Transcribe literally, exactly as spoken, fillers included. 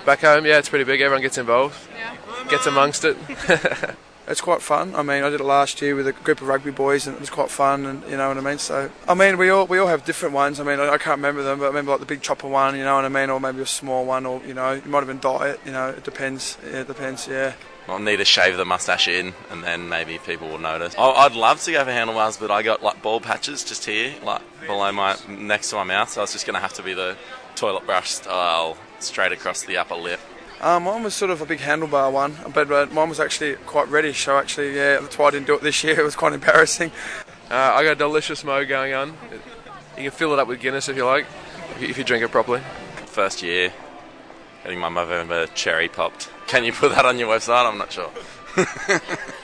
Back home, yeah, it's pretty big. Everyone gets involved, yeah. gets amongst it. It's quite fun. I mean, I did it last year with a group of rugby boys, and it was quite fun. And you know what I mean. So, I mean, we all we all have different ones. I mean, I, I can't remember them, but I remember like the big chopper one. You know what I mean, or maybe a small one, or you know, it might have been diet. You know, it depends. Yeah, it depends. Yeah. I'll need to shave the moustache in, and then maybe people will notice. I'd love to go for handlebars, but I got like bald patches just here, like below my next to my mouth. So it's just going to have to be the toilet brush style, straight across the upper lip. Um, mine was sort of a big handlebar one, but uh, mine was actually quite reddish, so actually, yeah, that's why I didn't do it this year. It was quite embarrassing. Uh, I got a delicious mo going on. You can fill it up with Guinness if you like, if you, if you drink it properly. First year, getting my Movember cherry popped. Can you put that on your website? I'm not sure.